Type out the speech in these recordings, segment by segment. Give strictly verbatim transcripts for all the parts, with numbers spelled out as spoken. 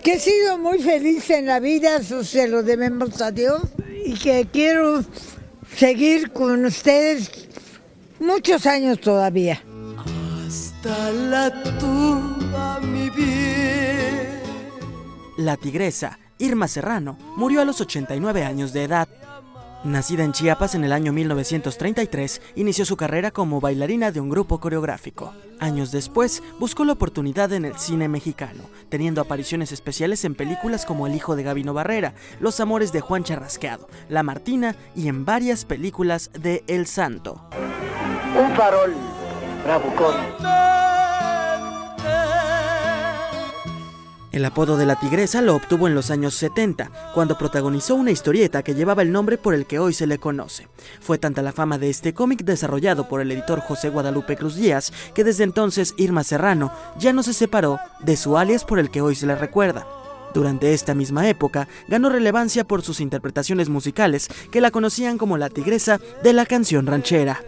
Que he sido muy feliz en la vida, eso se lo debemos a Dios, y que quiero seguir con ustedes muchos años todavía. Hasta la tumba, mi bien. La tigresa, Irma Serrano, murió a los ochenta y nueve años de edad. Nacida en Chiapas en el año mil novecientos treinta y tres, inició su carrera como bailarina de un grupo coreográfico. Años después, buscó la oportunidad en el cine mexicano, teniendo apariciones especiales en películas como El hijo de Gabino Barrera, Los amores de Juan Charrasqueado, La Martina y en varias películas de El Santo. Un farol bravucón. El apodo de la tigresa lo obtuvo en los años setenta, cuando protagonizó una historieta que llevaba el nombre por el que hoy se le conoce. Fue tanta la fama de este cómic desarrollado por el editor José Guadalupe Cruz Díaz, que desde entonces Irma Serrano ya no se separó de su alias por el que hoy se le recuerda. Durante esta misma época, ganó relevancia por sus interpretaciones musicales, que la conocían como la tigresa de la canción ranchera.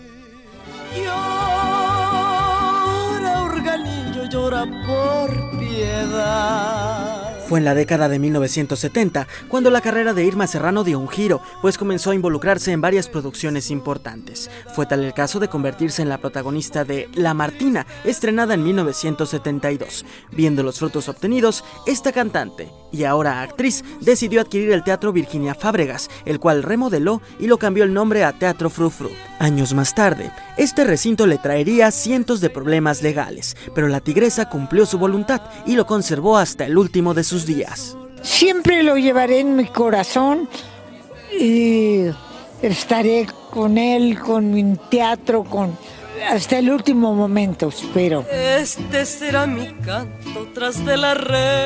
Llora, organillo, llora por piedad. Fue en la década de mil novecientos setenta cuando la carrera de Irma Serrano dio un giro, pues comenzó a involucrarse en varias producciones importantes. Fue tal el caso de convertirse en la protagonista de La Martina, estrenada en mil novecientos setenta y dos. Viendo los frutos obtenidos, esta cantante y ahora actriz decidió adquirir el Teatro Virginia Fábregas, el cual remodeló y lo cambió el nombre a Teatro Fru Fru. Años más tarde, este recinto le traería cientos de problemas legales, pero la tigresa cumplió su voluntad y lo conservó hasta el último de sus días. Siempre lo llevaré en mi corazón y estaré con él, con mi teatro, con hasta el último momento, espero. Este será mi canto tras de la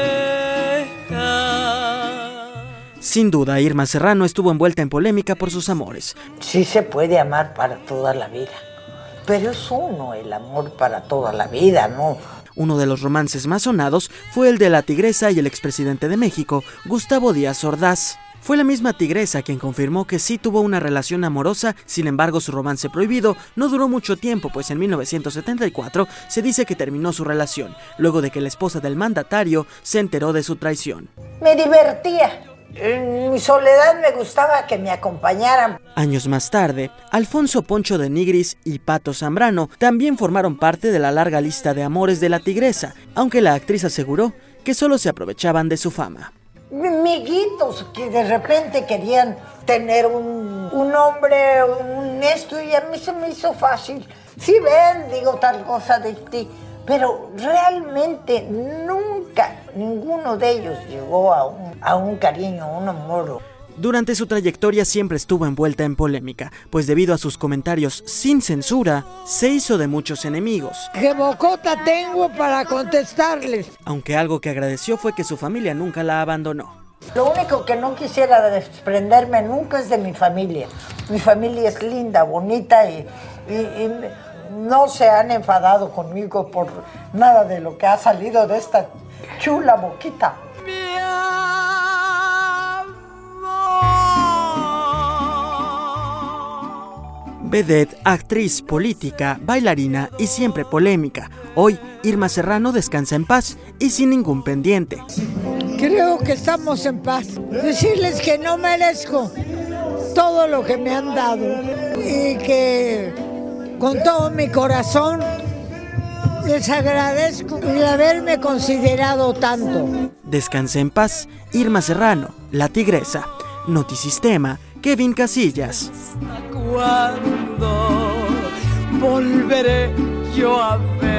reja. Sin duda, Irma Serrano estuvo envuelta en polémica por sus amores. Sí se puede amar para toda la vida, pero es uno el amor para toda la vida, ¿no? Uno de los romances más sonados fue el de la tigresa y el expresidente de México, Gustavo Díaz Ordaz. Fue la misma tigresa quien confirmó que sí tuvo una relación amorosa, sin embargo su romance prohibido no duró mucho tiempo, pues en mil novecientos setenta y cuatro se dice que terminó su relación, luego de que la esposa del mandatario se enteró de su traición. Me divertía. En mi soledad me gustaba que me acompañaran. Años más tarde, Alfonso Poncho de Nigris y Pato Zambrano también formaron parte de la larga lista de amores de la tigresa, aunque la actriz aseguró que solo se aprovechaban de su fama. Miguitos que de repente querían tener un, un hombre, un esto, y a mí se me hizo fácil. Sí ven, digo tal cosa de ti, pero realmente nunca ninguno de ellos llegó a un, a un cariño, a un amor. Durante su trayectoria siempre estuvo envuelta en polémica, pues debido a sus comentarios sin censura, se hizo de muchos enemigos. ¿Qué bocota tengo para contestarles? Aunque algo que agradeció fue que su familia nunca la abandonó. Lo único que no quisiera desprenderme nunca es de mi familia. Mi familia es linda, bonita y, y, y no se han enfadado conmigo por nada de lo que ha salido de esta chula boquita. Vedette, actriz, política, bailarina y siempre polémica. Hoy, Irma Serrano descansa en paz y sin ningún pendiente. Creo que estamos en paz. Decirles que no merezco todo lo que me han dado y que con todo mi corazón les agradezco el haberme considerado tanto. Descanse en paz, Irma Serrano, la tigresa. Notisistema, Kevin Casillas. ¿Hasta cuándo volveré yo a ver?